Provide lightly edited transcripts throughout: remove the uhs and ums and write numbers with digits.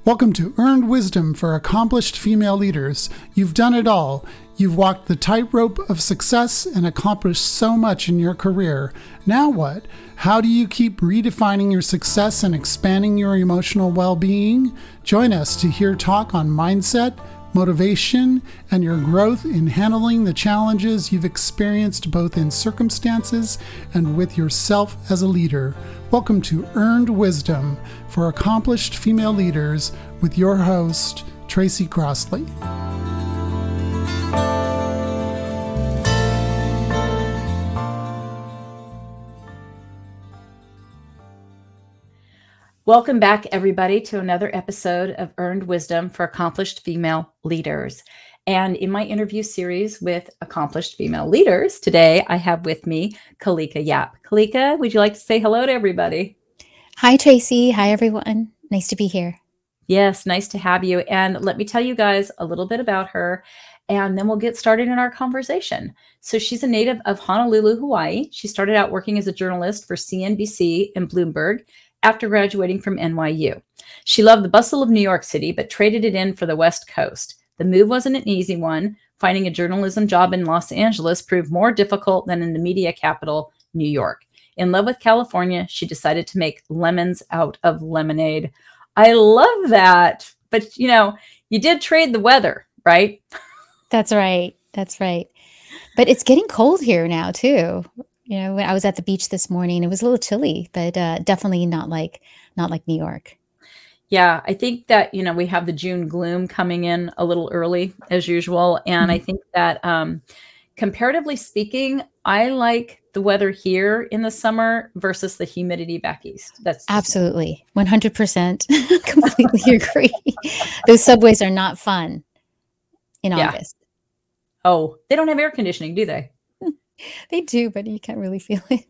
Welcome to Earned Wisdom for Accomplished Female Leaders. You've done it all. You've walked the tightrope of success and accomplished so much in your career. Now what? How do you keep redefining your success and expanding your emotional well-being? Join us to hear talk on mindset, motivation, and your growth in handling the challenges you've experienced both in circumstances and with yourself as a leader. Welcome to Earned Wisdom for Accomplished Female Leaders with your host, Tracy Crossley. Welcome back, everybody, to another episode of Earned Wisdom for Accomplished Female Leaders. And in my interview series with accomplished female leaders, today I have with me Kalika Yap. Kalika, would you like to say hello to everybody? Hi, Tracy. Hi, everyone. Nice to be here. Yes, nice to have you. And let me tell you guys a little bit about her, and then we'll get started in our conversation. So she's a native of Honolulu, Hawaii. She started out working as a journalist for CNBC and Bloomberg after graduating from NYU. She loved the bustle of New York City, but traded it in for the West Coast. The move wasn't an easy one. Finding a journalism job in Los Angeles proved more difficult than in the media capital, New York. In love with California, she decided to make lemons out of lemonade. I love that. But, you did trade the weather, right? That's right. That's right. But it's getting cold here now, too. When I was at the beach this morning, it was a little chilly, but definitely not like New York. Yeah, I think that, we have the June gloom coming in a little early as usual. And I think that comparatively speaking, I like the weather here in the summer versus the humidity back east. That's absolutely 100%. Completely agree. Those subways are not fun in August. Oh, they don't have air conditioning, do they? They do, but you can't really feel it.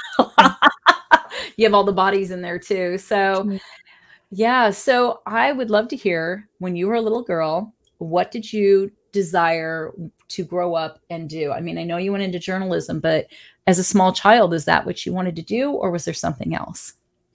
You have all the bodies in there too. So yeah. So I would love to hear, when you were a little girl, what did you desire to grow up and do? I mean, I know you went into journalism, but as a small child, is that what you wanted to do, or was there something else?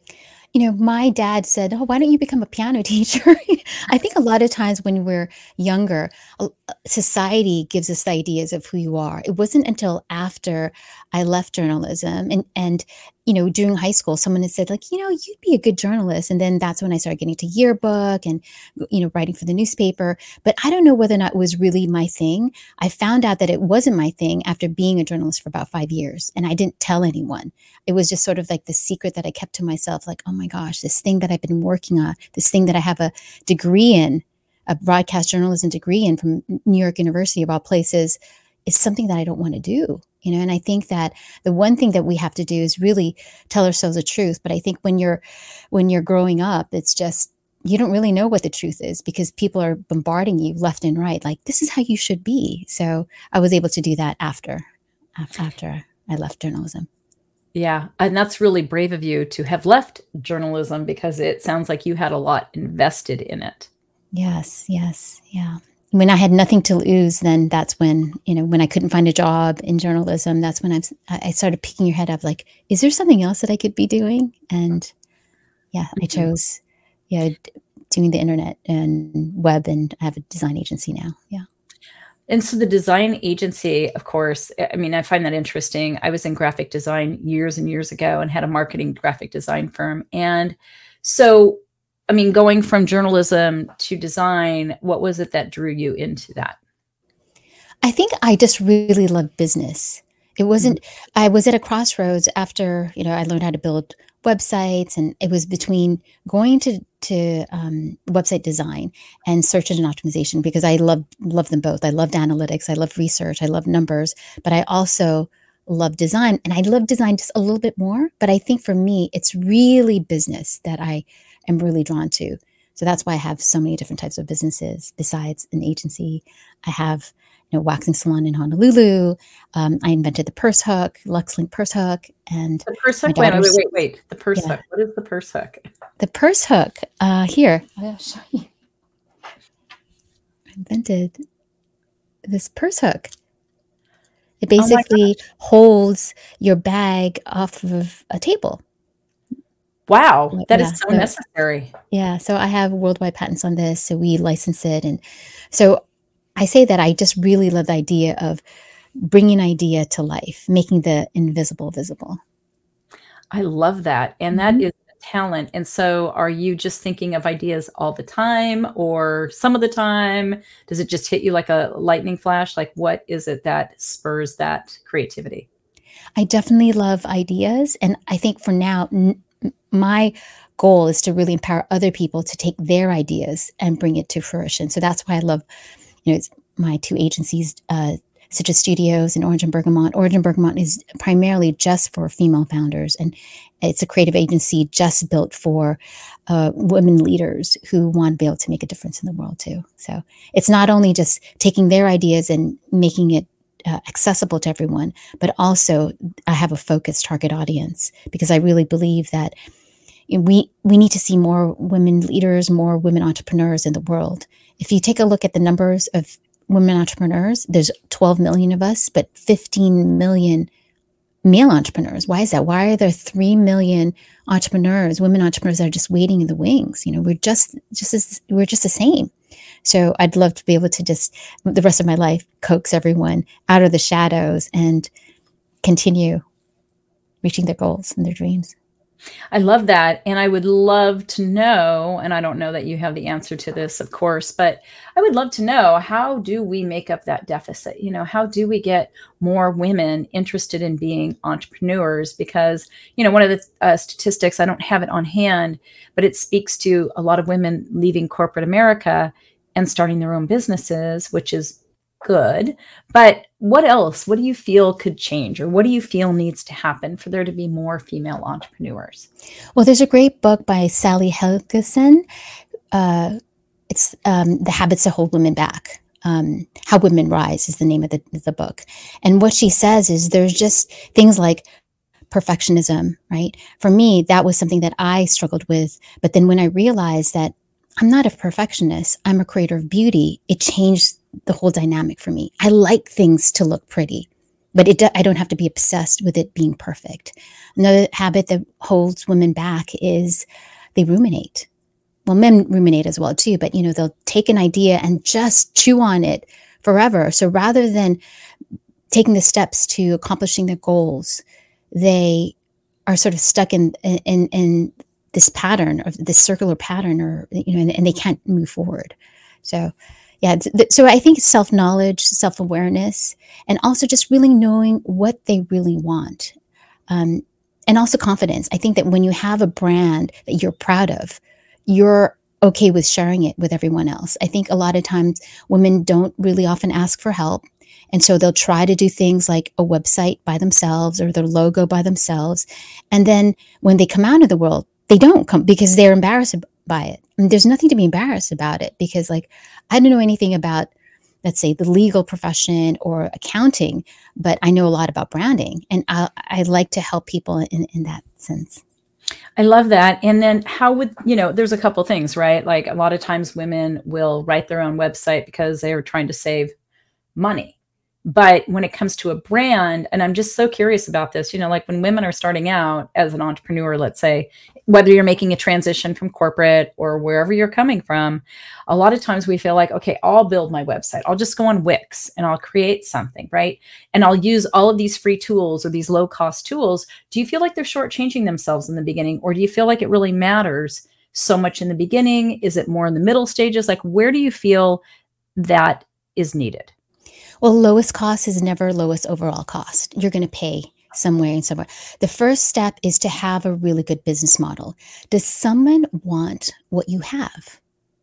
My dad said, "Oh, why don't you become a piano teacher?" I think a lot of times when we're younger, society gives us the ideas of who you are. It wasn't until after I left journalism and during high school, someone had said, you'd be a good journalist. And then that's when I started getting to yearbook and, writing for the newspaper. But I don't know whether or not it was really my thing. I found out that it wasn't my thing after being a journalist for about 5 years. And I didn't tell anyone. It was just sort of like the secret that I kept to myself, like, oh my gosh, this thing that I've been working on, this thing that I have a degree in, a broadcast journalism degree in from New York University of all places, is something that I don't want to do. And I think that the one thing that we have to do is really tell ourselves the truth. But I think when you're growing up, it's just, you don't really know what the truth is because people are bombarding you left and right. Like, this is how you should be. So I was able to do that after I left journalism. Yeah. And that's really brave of you to have left journalism, because it sounds like you had a lot invested in it. Yes. Yeah. When I had nothing to lose, then that's when, when I couldn't find a job in journalism, that's when I started picking your head up, like, is there something else that I could be doing? And I chose, doing the internet and web, and I have a design agency now. Yeah. And so the design agency, of course, I mean, I find that interesting. I was in graphic design years and years ago and had a marketing graphic design firm. And so, I mean, going from journalism to design, what was it that drew you into that? I think I just really love business. It wasn't, I was at a crossroads after, I learned how to build websites, and it was between going to website design and search engine optimization, because I love them both. I loved analytics. I loved research. I love numbers, but I also love design, and I love design just a little bit more. But I think for me, it's really business that I am really drawn to. So that's why I have so many different types of businesses besides an agency. I have waxing salon in Honolulu. I invented the purse hook, LuxLink purse hook, and the purse hook. Wait. The purse hook. What is the purse hook? The purse hook. Here, I'll show you. I invented this purse hook. It basically holds your bag off of a table. Wow, that is Yeah. so necessary. Yeah. So I have worldwide patents on this. So we license it. And so I say that I just really love the idea of bringing idea to life, making the invisible visible. I love that, and that Mhm. is a talent, and so are you just thinking of ideas all the time or some of the time? Does it just hit you like a lightning flash? Like, what is it that spurs that creativity? I definitely love ideas. And I think for now, my goal is to really empower other people to take their ideas and bring it to fruition. So that's why I love, it's my two agencies, Citrus Studios and Orange and Bergamot. Orange and Bergamot is primarily just for female founders, and it's a creative agency just built for women leaders who want to be able to make a difference in the world too. So it's not only just taking their ideas and making it accessible to everyone, but also I have a focused target audience because I really believe that we need to see more women leaders, more women entrepreneurs in the world. If you take a look at the numbers of women entrepreneurs, there's 12 million of us, but 15 million male entrepreneurs. Why is that? Why are there 3 million entrepreneurs, women entrepreneurs that are just waiting in the wings? We're just the same. So I'd love to be able to just the rest of my life coax everyone out of the shadows and continue reaching their goals and their dreams. I love that, and I would love to know, and I don't know that you have the answer to this, of course, but I would love to know, how do we make up that deficit? How do we get more women interested in being entrepreneurs? Because, one of the statistics, I don't have it on hand, but it speaks to a lot of women leaving corporate America and starting their own businesses, which is good. But what else? What do you feel could change, or what do you feel needs to happen for there to be more female entrepreneurs? Well, there's a great book by Sally Helgesen. It's The Habits That Hold Women Back. How Women Rise is the name of the book. And what she says is there's just things like perfectionism, right? For me, that was something that I struggled with. But then when I realized that I'm not a perfectionist, I'm a creator of beauty, it changed the whole dynamic for me. I like things to look pretty, but I don't have to be obsessed with it being perfect. Another habit that holds women back is they ruminate. Well, men ruminate as well too, but they'll take an idea and just chew on it forever. So rather than taking the steps to accomplishing their goals, they are sort of stuck in this pattern, of this circular pattern, or and they can't move forward. So yeah, so I think self-knowledge, self-awareness, and also just really knowing what they really want, and also confidence. I think that when you have a brand that you're proud of, you're okay with sharing it with everyone else. I think a lot of times women don't really often ask for help. And so they'll try to do things like a website by themselves or their logo by themselves. And then when they come out of the world, they don't come because they're embarrassed by it. And there's nothing to be embarrassed about it because, like, I don't know anything about, let's say, the legal profession or accounting, but I know a lot about branding. And I like to help people in that sense. I love that. And then how would, there's a couple things, right? Like, a lot of times women will write their own website because they are trying to save money. But when it comes to a brand, and I'm just so curious about this, like when women are starting out as an entrepreneur, let's say, whether you're making a transition from corporate or wherever you're coming from, a lot of times we feel like, okay, I'll build my website. I'll just go on Wix and I'll create something, right? And I'll use all of these free tools or these low cost tools. Do you feel like they're shortchanging themselves in the beginning? Or do you feel like it really matters so much in the beginning? Is it more in the middle stages? Like, where do you feel that is needed? Well, lowest cost is never lowest overall cost. You're going to pay somewhere and somewhere. The first step is to have a really good business model. Does someone want what you have?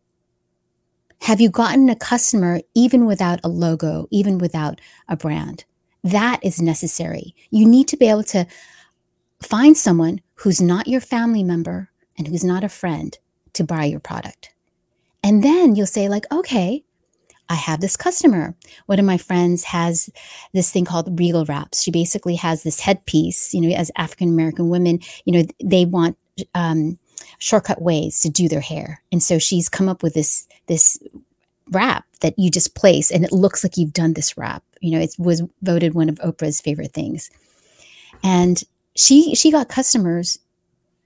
Have you gotten a customer even without a logo, even without a brand? That is necessary. You need to be able to find someone who's not your family member and who's not a friend to buy your product. And then you'll say, like, okay, I have this customer. One of my friends has this thing called Regal Wraps. She basically has this headpiece, as African-American women, they want shortcut ways to do their hair. And so she's come up with this wrap that you just place and it looks like you've done this wrap. It was voted one of Oprah's favorite things. And she got customers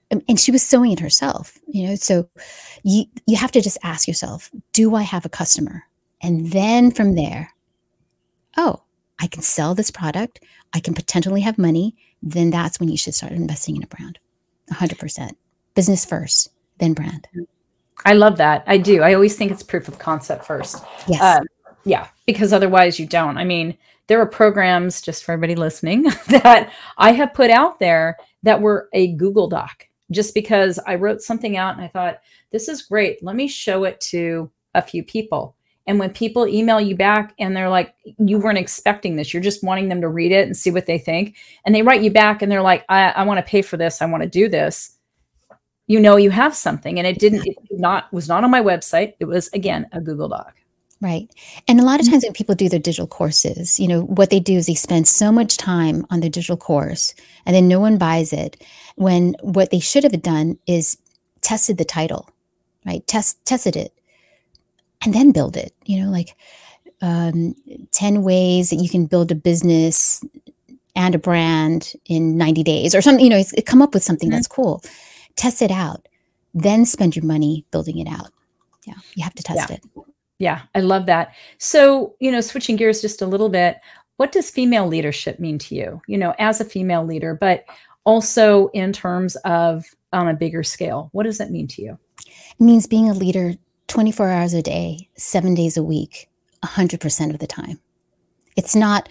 and she was sewing it herself, so you have to just ask yourself, do I have a customer? And then from there, oh, I can sell this product, I can potentially have money. Then that's when you should start investing in a brand. 100%. Business first, then brand. I love that. I do. I always think it's proof of concept first. Yes. Yeah, because otherwise you don't. I mean, there are programs, just for everybody listening, that I have put out there that were a Google Doc, just because I wrote something out and I thought, this is great. Let me show it to a few people. And when people email you back and they're like, you weren't expecting this, you're just wanting them to read it and see what they think. And they write you back and they're like, I want to pay for this. I want to do this. You have something. And was not on my website. It was, again, a Google Doc. Right. And a lot of times when people do their digital courses, what they do is they spend so much time on their digital course and then no one buys it, when what they should have done is tested the title, right? Tested it and then build it, like 10 ways that you can build a business and a brand in 90 days or something, come up with something that's cool. Test it out, then spend your money building it out. Yeah, you have to test it. Yeah, I love that. So, switching gears just a little bit, what does female leadership mean to you, as a female leader, but also in terms of on a bigger scale? What does that mean to you? It means being a leader 24 hours a day, 7 days a week, 100% of the time. It's not,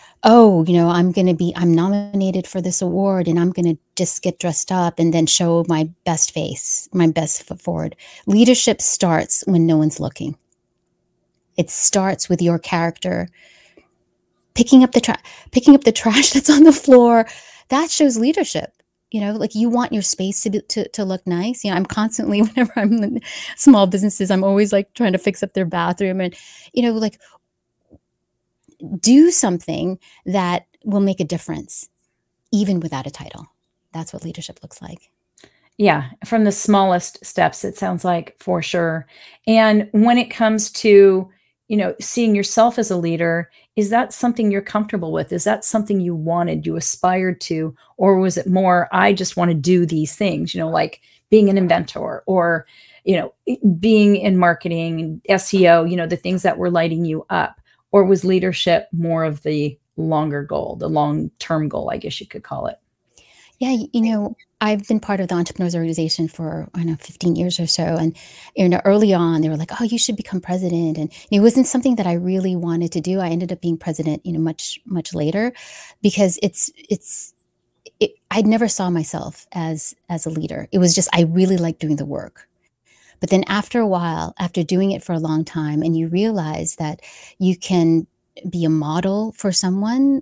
I'm nominated for this award and I'm going to just get dressed up and then show my best face, my best foot forward. Leadership starts when no one's looking. It starts with your character, picking up the trash that's on the floor. That shows leadership. Like you want your space to look nice. I'm constantly, whenever I'm in small businesses, I'm always like trying to fix up their bathroom and, like do something that will make a difference, even without a title. That's what leadership looks like. Yeah, from the smallest steps, it sounds like, for sure. And when it comes to, seeing yourself as a leader, is that something you're comfortable with? Is that something you wanted, you aspired to? Or was it more, I just want to do these things, like being an inventor or, being in marketing, SEO, the things that were lighting you up? Or was leadership more of the longer goal, the long-term goal, I guess you could call it? Yeah, I've been part of the Entrepreneurs Organization for, 15 years or so. And, early on, they were like, oh, you should become president. And it wasn't something that I really wanted to do. I ended up being president, much, much later, because I never saw myself as a leader. It was just, I really liked doing the work. But then after a while, after doing it for a long time, and you realize that you can be a model for someone,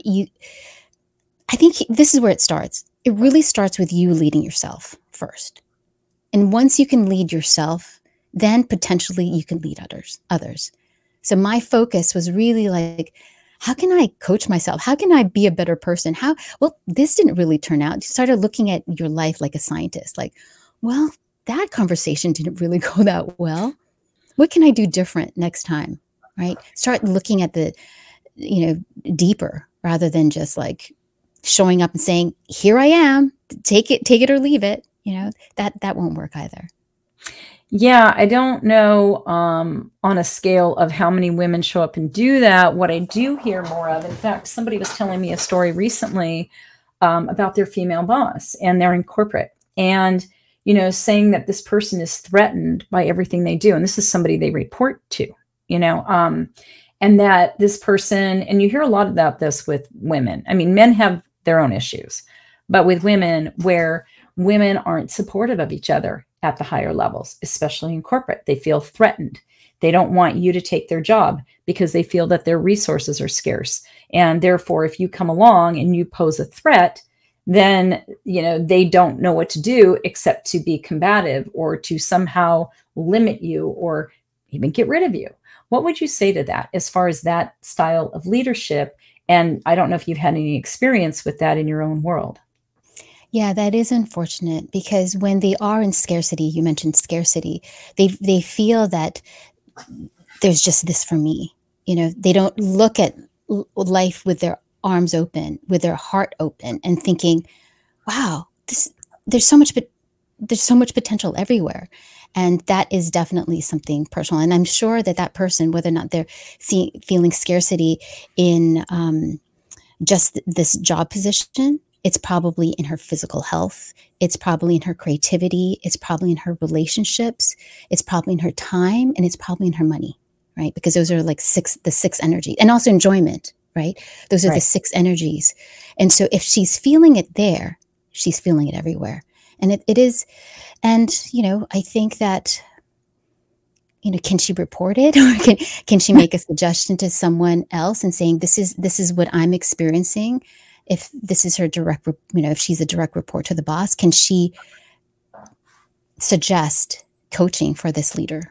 I think this is where it starts. It really starts with you leading yourself first. And once you can lead yourself, then potentially you can lead others. So my focus was really like, how can I coach myself? How can I be a better person? This didn't really turn out. You started looking at your life like a scientist, like, well, that conversation didn't really go that well. What can I do different next time? Right? Start looking at the, deeper rather than just like showing up and saying, here I am, take it or leave it. That won't work either. Yeah, I don't know on a scale of how many women show up and do that. What I do hear more of, in fact, somebody was telling me a story recently about their female boss, and they're in corporate, and saying that this person is threatened by everything they do, and this is somebody they report to, and that this person, and you hear a lot about this with women. I mean, men have their own issues, but with women, where women aren't supportive of each other at the higher levels, especially in corporate. They feel threatened. They don't want you to take their job because they feel that their resources are scarce. And therefore, if you come along and you pose a threat, then, they don't know what to do except to be combative or to somehow limit you or even get rid of you. What would you say to that as far as that style of leadership? And I don't know if you've had any experience with that in your own world. Yeah, that is unfortunate, because when they are in scarcity, you mentioned scarcity, they feel that there's just this for me. They don't look at life with their arms open, with their heart open, and thinking, wow, there's so much, but there's so much potential everywhere. And that is definitely something personal. And I'm sure that that person, whether or not they're feeling scarcity in just this job position, it's probably in her physical health. It's probably in her creativity. It's probably in her relationships. It's probably in her time, and it's probably in her money, right? Because those are like the six energies, and also enjoyment, right? Those are the six energies. And so if she's feeling it there, she's feeling it everywhere. And it is, and, I think that, can she report it, or can she make a suggestion to someone else and saying, this is what I'm experiencing? If this is her direct, if she's a direct report to the boss, can she suggest coaching for this leader?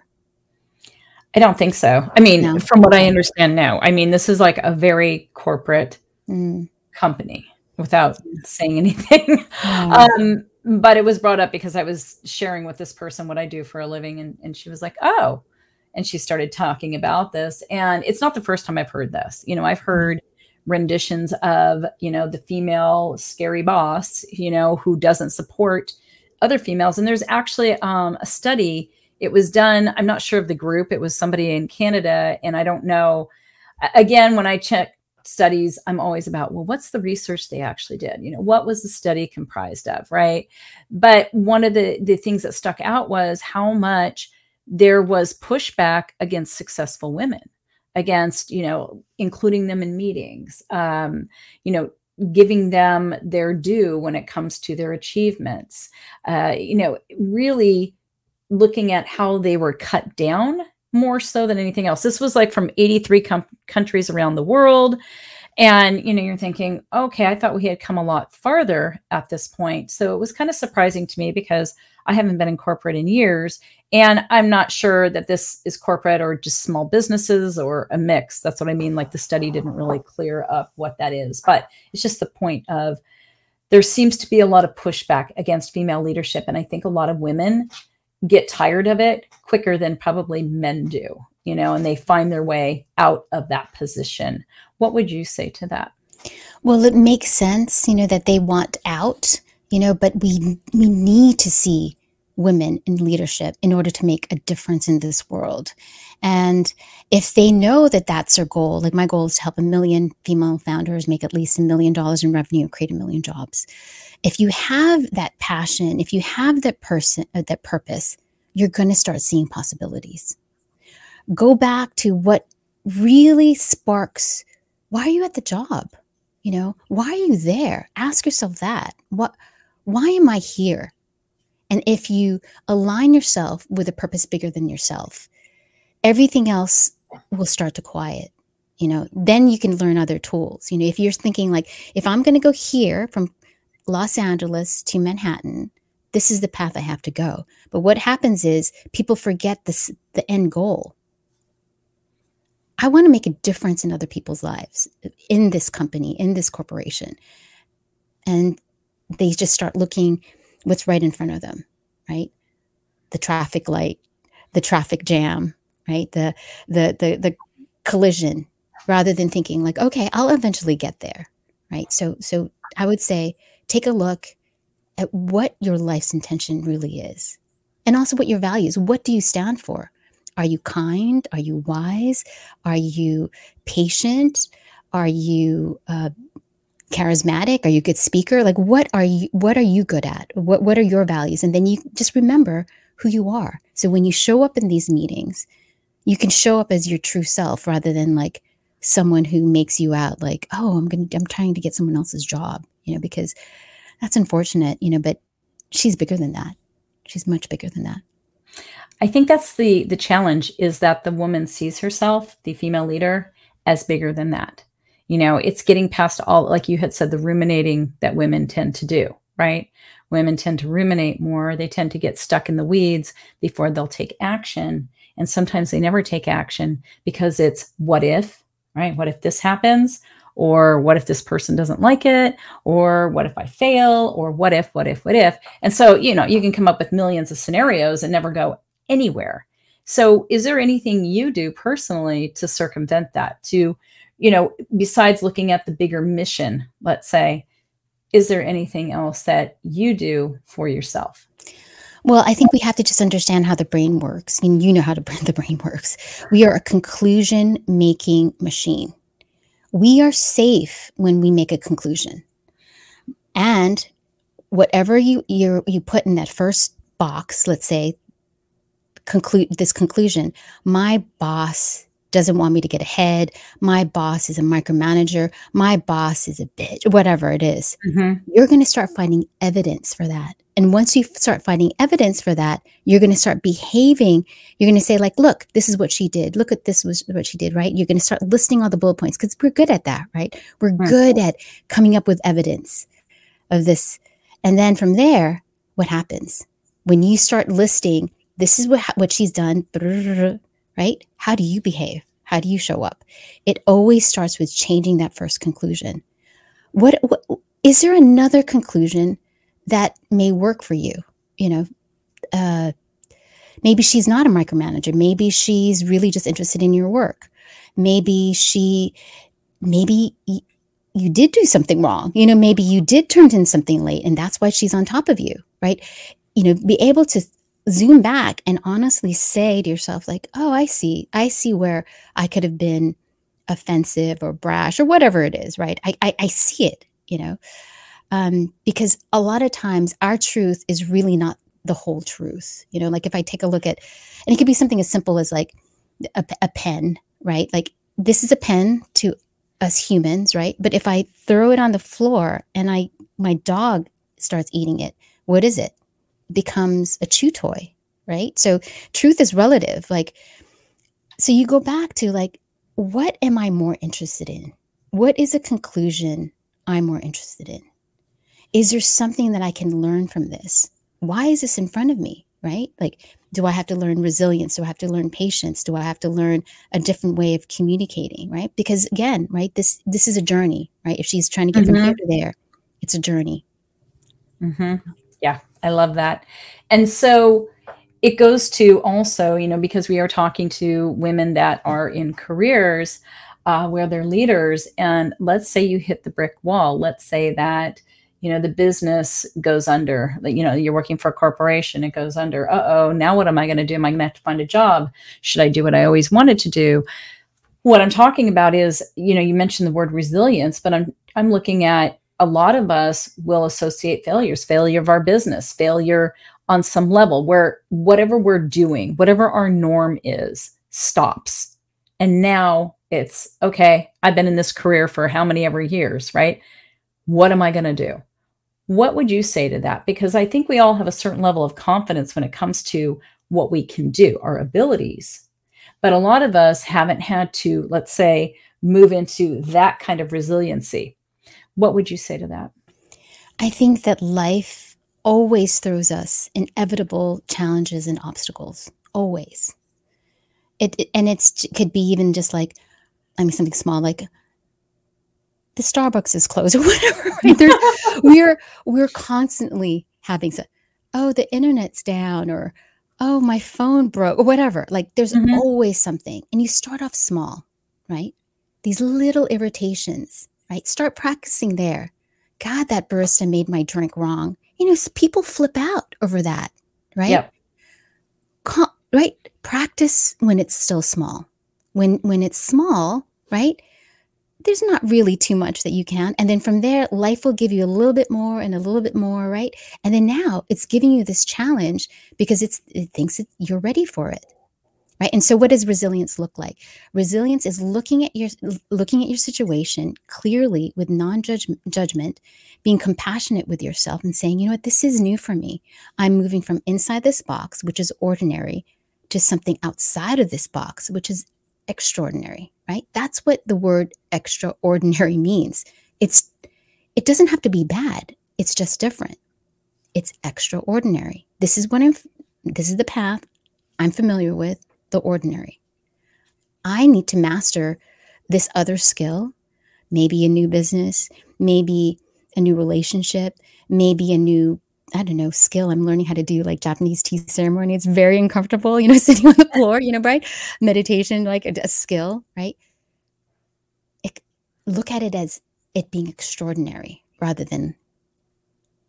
I don't think so. I mean, no. From what I understand, no. I mean, this is like a very corporate company, without saying anything. But it was brought up because I was sharing with this person what I do for a living, and she was like, oh, and she started talking about this. And it's not the first time I've heard this. I've heard renditions of, the female scary boss, who doesn't support other females. And there's actually a study. It was done, I'm not sure of the group. It was somebody in Canada. And I don't know, again, when I check studies, I'm always about, well, what's the research they actually did? What was the study comprised of, right? But one of the things that stuck out was how much there was pushback against successful women, against, including them in meetings, giving them their due when it comes to their achievements, really looking at how they were cut down more so than anything else. This was like from 83 countries around the world. And, you're thinking, okay, I thought we had come a lot farther at this point. So it was kind of surprising to me because I haven't been in corporate in years. And I'm not sure that this is corporate or just small businesses or a mix. That's what I mean. Like the study didn't really clear up what that is. But it's just the point of there seems to be a lot of pushback against female leadership. And I think a lot of women get tired of it quicker than probably men do, and they find their way out of that position. What would you say to that? Well, it makes sense, that they want out, but we need to see women in leadership in order to make a difference in this world. And if they know that that's their goal, like my goal is to help 1 million female founders make at least $1 million in revenue and create 1 million jobs. If you have that passion, if you have that purpose, you're going to start seeing possibilities. Go back to what really sparks. Why are you at the job? Why are you there? Ask yourself that. Why am I here? And if you align yourself with a purpose bigger than yourself, everything else will start to quiet. Then you can learn other tools. If you're thinking like, if I'm going to go here from Los Angeles to Manhattan, this is the path I have to go. But what happens is people forget the end goal. I want to make a difference in other people's lives, in this company, in this corporation. And they just start looking what's right in front of them, right? The traffic light, the traffic jam, right? The collision, rather than thinking like, okay, I'll eventually get there, right? So I would say, take a look at what your life's intention really is. And also what your values, what do you stand for? Are you kind? Are you wise? Are you patient? Are you charismatic? Are you a good speaker? Like, what are you good at? What are your values? And then you just remember who you are. So when you show up in these meetings, you can show up as your true self rather than like someone who makes you out like, oh, I'm trying to get someone else's job, because that's unfortunate, but she's bigger than that. She's much bigger than that. I think that's the challenge, is that the woman sees herself, the female leader, as bigger than that. It's getting past all, like you had said, the ruminating that women tend to do, right? Women tend to ruminate more. They tend to get stuck in the weeds before they'll take action. And sometimes they never take action because it's what if, right? What if this happens? Or what if this person doesn't like it? Or what if I fail? Or what if? And so, you can come up with millions of scenarios and never go anywhere. So is there anything you do personally to circumvent that, to, besides looking at the bigger mission, let's say, is there anything else that you do for yourself? Well, I think we have to just understand how the brain works. I mean, you know how the brain works. We are a conclusion making machine. We are safe when we make a conclusion. And whatever you put in that first box, let's say, conclusion, my boss doesn't want me to get ahead. My boss is a micromanager. My boss is a bitch, whatever it is. You're going to start finding evidence for that. And once you start finding evidence for that, you're going to start behaving. You're going to say, like, look, this is what she did. Look at this was what she did, right? You're going to start listing all the bullet points because we're good at that, right? We're good at coming up with evidence of this. And then from there, what happens? When you start listing, this is what she's done, right? How do you behave? How do you show up? It always starts with changing that first conclusion. What is there another conclusion that may work for you? You know, maybe she's not a micromanager. Maybe she's really just interested in your work. Maybe you did do something wrong. You know, maybe you did turn in something late and that's why she's on top of you, right? You know, be able to zoom back and honestly say to yourself, like, oh, I see where I could have been offensive or brash or whatever it is, right? I see it, you know, because a lot of times our truth is really not the whole truth. You know, like if I take a look at, and it could be something as simple as like a pen, right? Like this is a pen to us humans, right? But if I throw it on the floor and my dog starts eating it, what is it? It becomes a chew toy, right? So truth is relative. Like, so you go back to like, what am I more interested in? What is a conclusion I'm more interested in? Is there something that I can learn from this? Why is this in front of me, right? Like, do I have to learn resilience? Do I have to learn patience? Do I have to learn a different way of communicating, right? Because again, right, this is a journey, right? If she's trying to get from here to there, it's a journey. Yeah, I love that. And so it goes to also, you know, because we are talking to women that are in careers where they're leaders, and let's say you hit the brick wall. Let's say that, you know, the business goes under, you know, you're working for a corporation, it goes under. Uh-oh, now what am I going to do? Am I going to have to find a job? Should I do what I always wanted to do? What I'm talking about is, you know, you mentioned the word resilience, but I'm looking at a lot of us will associate failure of our business, failure on some level where whatever we're doing, whatever our norm is, stops. And now it's, okay, I've been in this career for how many ever years, right? What am I going to do? What would you say to that? Because I think we all have a certain level of confidence when it comes to what we can do, our abilities. But a lot of us haven't had to, let's say, move into that kind of resiliency. What would you say to that? I think that life always throws us inevitable challenges and obstacles. Always. It could be even just like, I mean, something small, like the Starbucks is closed or whatever. Right? We're constantly having oh, the internet's down, or oh, my phone broke, or whatever. Like there's always something. And you start off small, right? These little irritations, right? Start practicing there. God, that barista made my drink wrong. You know, people flip out over that, right? Yep. Right? Practice when it's still small. When it's small, right? There's not really too much that you can. And then from there, life will give you a little bit more and a little bit more, right? And then now it's giving you this challenge because it thinks you're ready for it, right? And so what does resilience look like? Resilience is looking at your situation clearly with non-judgment, being compassionate with yourself and saying, you know what, this is new for me. I'm moving from inside this box, which is ordinary, to something outside of this box, which is extraordinary, right? That's what the word extraordinary means. It doesn't have to be bad. It's just different. It's extraordinary. This is the path I'm familiar with, the ordinary. I need to master this other skill, maybe a new business, maybe a new relationship, maybe a new, I don't know, skill. I'm learning how to do like Japanese tea ceremony. It's very uncomfortable, you know, sitting on the floor, you know, right? Meditation, like a skill, right? Look at it as it being extraordinary rather than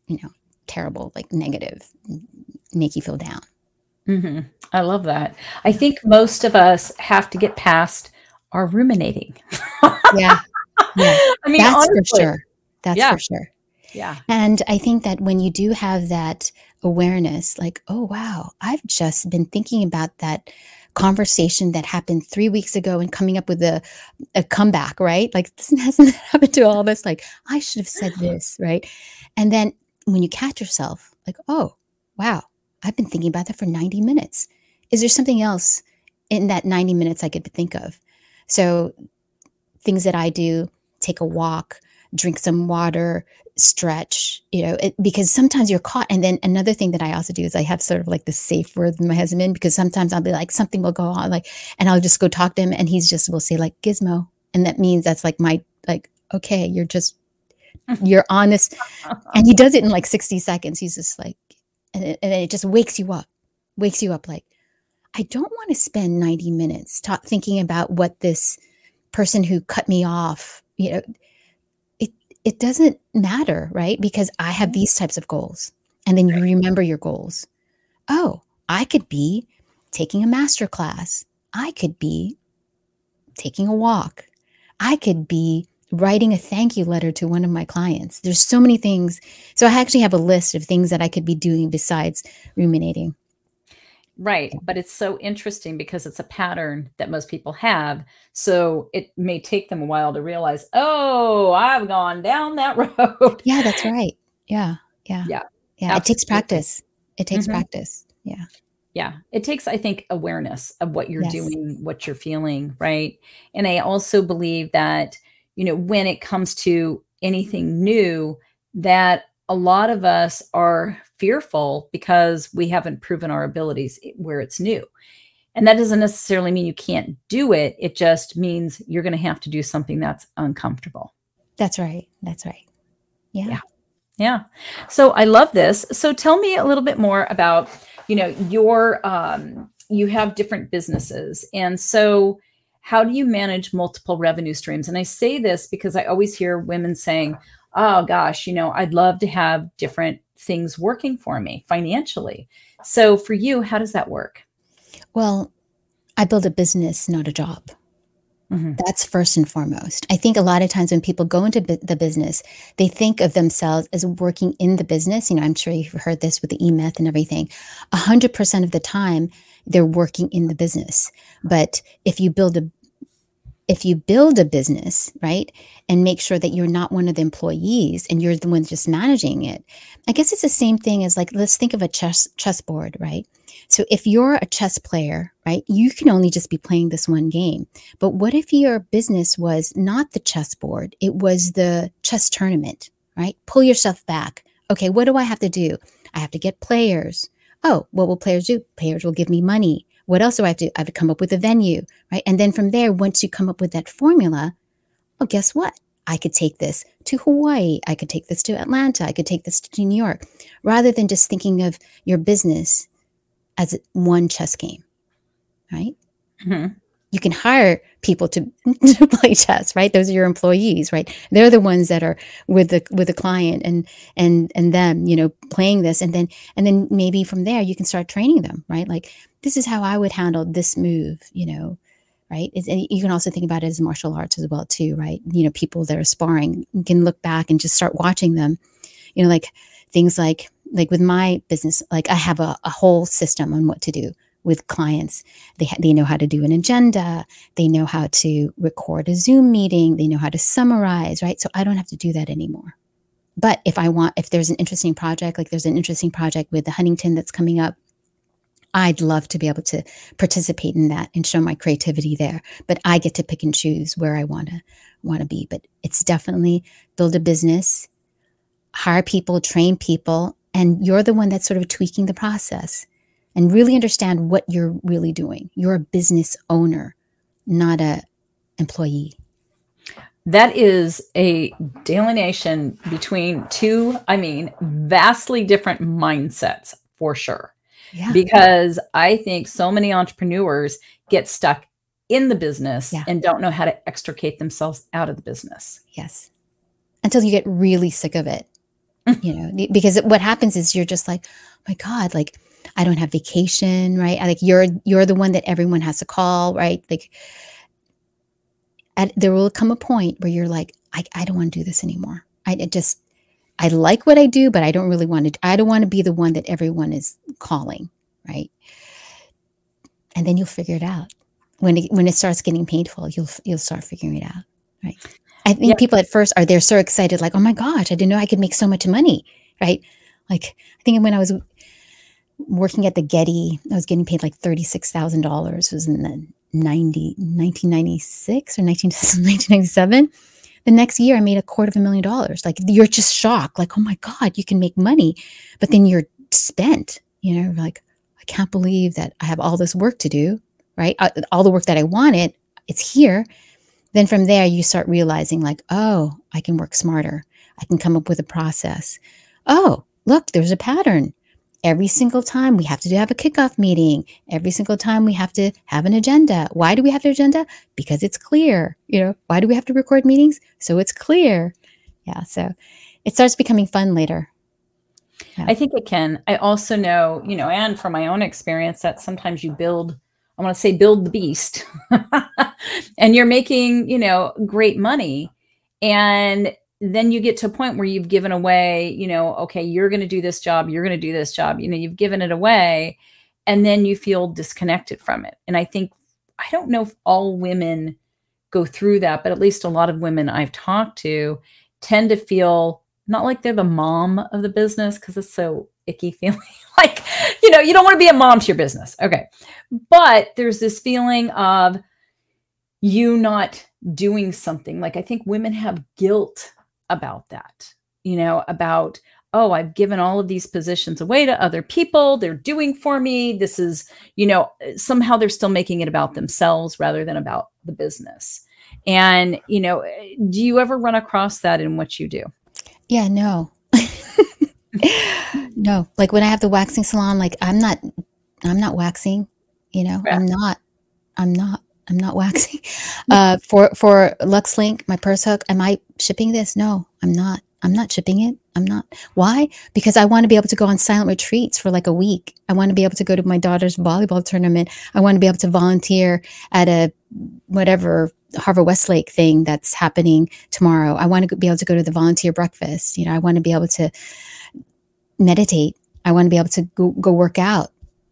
terrible, like negative, make you feel down. Hmm. I love that. I think most of us have to get past our ruminating. Yeah. Yeah. I mean, That's for honestly. sure. That's Yeah. for sure. Yeah. And I think that when you do have that awareness, like, oh, wow, I've just been thinking about that conversation that happened 3 weeks ago and coming up with a comeback, right? Like, this hasn't happened to all of us. Like, I should have said this, right? And then when you catch yourself, like, oh, wow, I've been thinking about that for 90 minutes. Is there something else in that 90 minutes I could think of? So things that I do, take a walk, drink some water, stretch, because sometimes you're caught. And then another thing that I also do is I have sort of like the safe word with my husband, because sometimes I'll be like, something will go on, like, and I'll just go talk to him and he's just will say like gizmo. And that means that's like okay, you're on this. And he does it in like 60 seconds. He's just like, and it just wakes you up like, I don't want to spend 90 minutes thinking about what this person who cut me off, it doesn't matter, right? Because I have these types of goals. And then you remember your goals. Oh, I could be taking a master class. I could be taking a walk. I could be writing a thank you letter to one of my clients. There's so many things. So I actually have a list of things that I could be doing besides ruminating. Right. But it's so interesting because it's a pattern that most people have. So it may take them a while to realize, oh, I've gone down that road. Yeah, that's right. Yeah. Yeah. Yeah. Yeah. It takes Absolutely. practice. It takes Mhm. practice. Yeah. Yeah. It takes, I think, awareness of what you're Yes. doing, what you're feeling. Right. And I also believe that, when it comes to anything new, that a lot of us are fearful because we haven't proven our abilities where it's new. And that doesn't necessarily mean you can't do it. It just means you're going to have to do something that's uncomfortable. That's right. That's right. Yeah. Yeah. Yeah. So I love this. So tell me a little bit more about, you have different businesses. And so how do you manage multiple revenue streams? And I say this because I always hear women saying, oh gosh, I'd love to have different things working for me financially. So for you, how does that work? Well, I build a business, not a job. Mm-hmm. That's first and foremost. I think a lot of times when people go into the business, they think of themselves as working in the business. I'm sure you've heard this with the E-Myth and everything. 100% of the time, they're working in the business. But if you build a business, right, and make sure that you're not one of the employees and you're the one just managing it, I guess it's the same thing as like, let's think of a chessboard, right? So if you're a chess player, right, you can only just be playing this one game. But what if your business was not the chessboard? It was the chess tournament, right? Pull yourself back. Okay, what do I have to do? I have to get players. Oh, what will players do? Players will give me money. What else do I have to do? I have to come up with a venue, right? And then from there, once you come up with that formula, well, guess what? I could take this to Hawaii. I could take this to Atlanta. I could take this to New York, rather than just thinking of your business as one chess game, right? Mm-hmm. You can hire people to play chess, right? Those are your employees, right? They're the ones that are with the client and them, playing this, and then maybe from there you can start training them, right? Like, this is how I would handle this move, right? And you can also think about it as martial arts as well too, right? People that are sparring, you can look back and just start watching them, like things like with my business, like I have a whole system on what to do with clients. They know how to do an agenda. They know how to record a Zoom meeting. They know how to summarize, right? So I don't have to do that anymore. But if there's an interesting project, like there's an interesting project with the Huntington that's coming up, I'd love to be able to participate in that and show my creativity there. But I get to pick and choose where I want to be. But it's definitely build a business, hire people, train people, and you're the one that's sort of tweaking the process and really understand what you're really doing. You're a business owner, not a employee. That is a delineation between two, vastly different mindsets for sure. Yeah. Because I think so many entrepreneurs get stuck in the business and don't know how to extricate themselves out of the business. Yes. Until you get really sick of it. because what happens is you're just like, oh my God, like I don't have vacation, right? Like you're the one that everyone has to call, right? Like there will come a point where you're like, I don't want to do this anymore. I like what I do, but I don't really want to. I don't want to be the one that everyone is calling, right? And then you'll figure it out. When it starts getting painful, you'll start figuring it out, right? I think people at first they're so excited, like, oh my gosh, I didn't know I could make so much money, right? Like I think when I was working at the Getty, I was getting paid like $36,000. It was in the 1996 or 1997. The next year I made $250,000. Like you're just shocked, like, oh my God, you can make money. But then you're spent, like, I can't believe that I have all this work to do, right? All the work that I wanted, it's here. Then from there, you start realizing like, oh, I can work smarter. I can come up with a process. Oh, look, there's a pattern. Every single time we have to have a kickoff meeting. Every single time we have to have an agenda. Why do we have an agenda? Because it's clear. Why do we have to record meetings? So it's clear. Yeah. So it starts becoming fun later. Yeah. I think it can. I also know, and from my own experience, that sometimes you build the beast and you're making, great money. And then you get to a point where you've given away, okay, you're going to do this job. You're going to do this job. You've given it away and then you feel disconnected from it. And I don't know if all women go through that, but at least a lot of women I've talked to tend to feel not like they're the mom of the business, because it's so icky feeling like, you don't want to be a mom to your business. Okay. But there's this feeling of you not doing something. Like I think women have guilt about that, about, oh, I've given all of these positions away to other people. They're doing for me. This is, somehow they're still making it about themselves rather than about the business. And, do you ever run across that in what you do? Yeah, no. No. Like when I have the waxing salon, like I'm not waxing, yeah. I'm not waxing. For LuxLink, my purse hook, am I shipping this? No, I'm not. I'm not shipping it. I'm not. Why? Because I want to be able to go on silent retreats for like a week. I want to be able to go to my daughter's volleyball tournament. I want to be able to volunteer at a whatever Harvard Westlake thing that's happening tomorrow. I want to be able to go to the volunteer breakfast. I want to be able to meditate. I want to be able to go work out.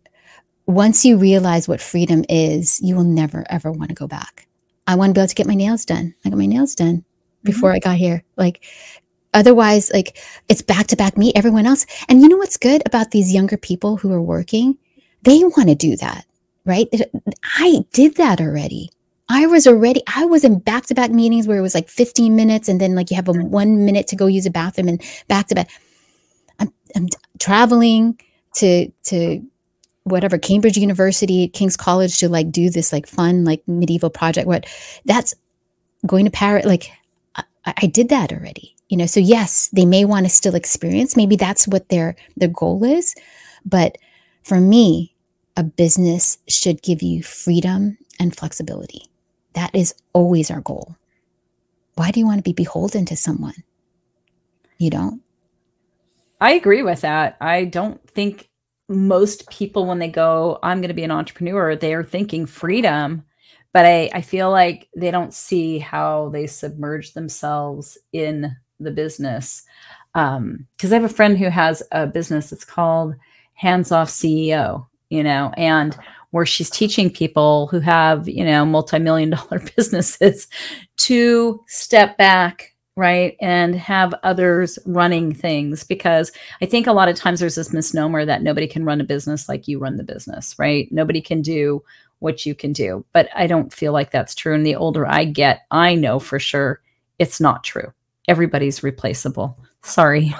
Once you realize what freedom is, you will never, ever want to go back. I want to be able to get my nails done. I got my nails done before I got here. Like, otherwise, like, it's back to back me, everyone else. And you know what's good about these younger people who are working? They want to do that, right? I did that already. I was in back to back meetings where it was like 15 minutes and then like you have 1 minute to go use a bathroom and back to back. I'm traveling to whatever, Cambridge University, King's College to like do this like fun, like medieval project. That's going to Paris. Like I did that already, so yes, they may want to still experience. Maybe that's what their goal is. But for me, a business should give you freedom and flexibility. That is always our goal. Why do you want to be beholden to someone? You don't? I agree with that. I don't think most people, when they go, I'm going to be an entrepreneur, they are thinking freedom, but I feel like they don't see how they submerge themselves in the business. Because I have a friend who has a business that's called Hands Off CEO, and where she's teaching people who have, multi-million-dollar businesses to step back, right, and have others running things. Because I think a lot of times there's this misnomer that nobody can run a business like you run the business, right? Nobody can do what you can do. But I don't feel like that's true. And the older I get, I know for sure it's not true. Everybody's replaceable. Sorry.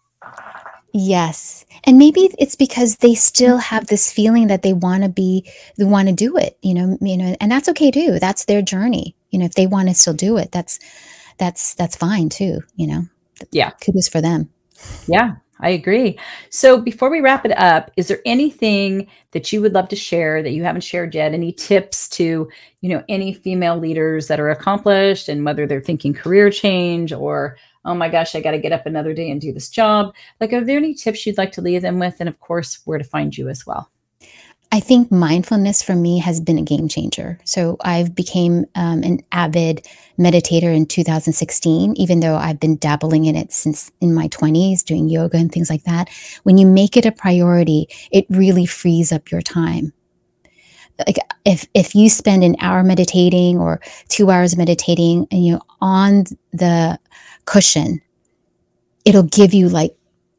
Yes. And maybe it's because they still have this feeling that they want to do it, and that's okay too. That's their journey. If they want to still do it, that's fine too, Yeah. Kudos for them. Yeah. I agree. So before we wrap it up, is there anything that you would love to share that you haven't shared yet? Any tips to, any female leaders that are accomplished and whether they're thinking career change or, oh my gosh, I got to get up another day and do this job. Like, are there any tips you'd like to leave them with? And of course, where to find you as well. I think mindfulness for me has been a game changer. So I've became an avid meditator in 2016, even though I've been dabbling in it since in my 20s, doing yoga and things like that. When you make it a priority, it really frees up your time. Like if you spend an hour meditating or 2 hours meditating and on the cushion, it'll give you like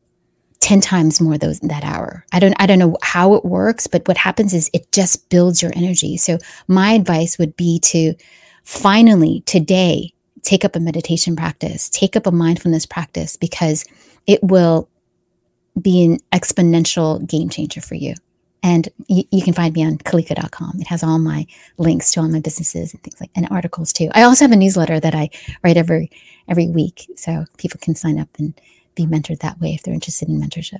10 times more that hour. I don't know how it works, but what happens is it just builds your energy. So my advice would be to finally today take up a meditation practice, take up a mindfulness practice, because it will be an exponential game changer for you. And you can find me on Kalika.com. It has all my links to all my businesses and things and articles too. I also have a newsletter that I write every week, so people can sign up and be mentored that way if they're interested in mentorship.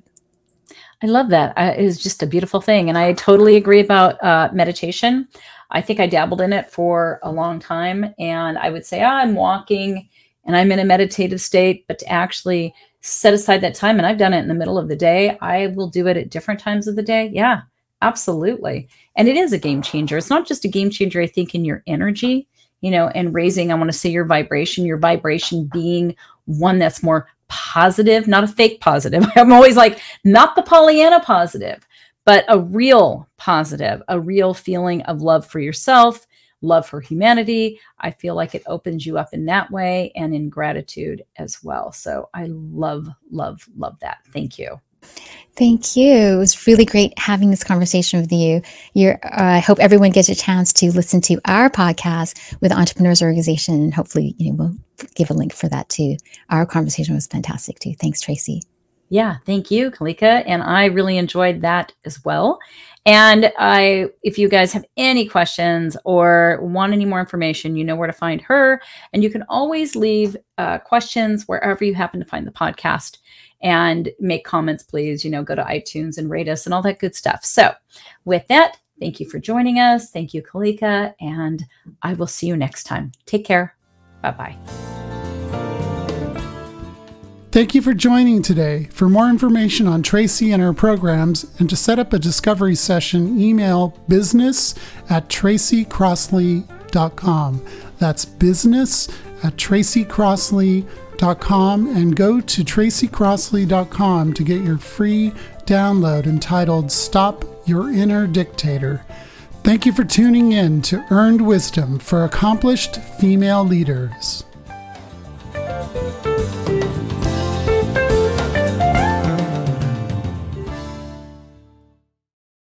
I love that. It is just a beautiful thing. And I totally agree about meditation. I think I dabbled in it for a long time. And I would say, I'm walking and I'm in a meditative state, but to actually set aside that time, and I've done it in the middle of the day, I will do it at different times of the day. Yeah, absolutely. And it is a game changer. It's not just a game changer, I think, in your energy, and raising, I want to say your vibration being one that's more positive, not a fake positive. I'm always like, not the Pollyanna positive, but a real positive, a real feeling of love for yourself, love for humanity. I feel like it opens you up in that way and in gratitude as well. So I love, love, love that. Thank you. Thank you. It was really great having this conversation with you. I hope everyone gets a chance to listen to our podcast with Entrepreneurs Organization, and hopefully, we'll give a link for that too. Our conversation was fantastic too. Thanks, Tracy. Yeah, thank you, Kalika. And I really enjoyed that as well. And if you guys have any questions or want any more information, you know where to find her. And you can always leave questions wherever you happen to find the podcast. And make comments, please. Go to iTunes and rate us and all that good stuff. So with that, thank you for joining us. Thank you, Kalika. And I will see you next time. Take care. Bye-bye. Thank you for joining today. For more information on Tracy and her programs and to set up a discovery session, email business@tracycrossley.com. That's business@tracycrossley.com, and go to tracycrossley.com to get your free download entitled Stop Your Inner Dictator. Thank you for tuning in to Earned Wisdom for Accomplished Female Leaders.